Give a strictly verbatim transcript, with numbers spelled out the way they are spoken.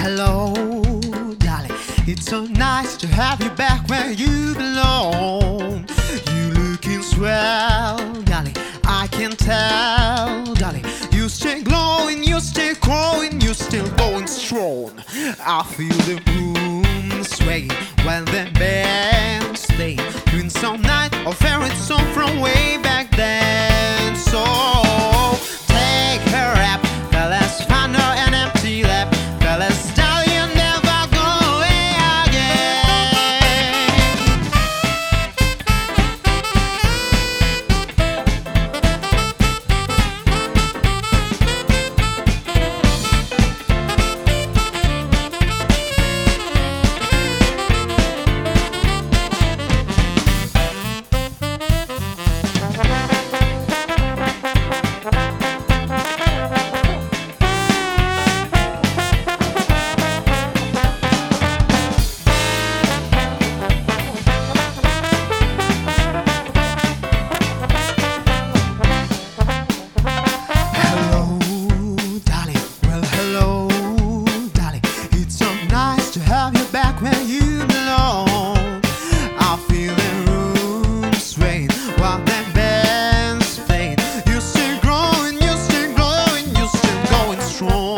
Hello, darling. It's so nice to have you back where you belong. You looking swell, darling. I can tell, darling. You still glowing, you still growing, you still going strong. I feel the room swaying when the band's playing. Doing some night or favorite song from way back then. So take her up, fellas, find her an empty lap. Fellas, darling, you'll never go away again. Back where you belong. I feel the room swaying while that band's playing. You're still growing, you're still growing, you're still going strong.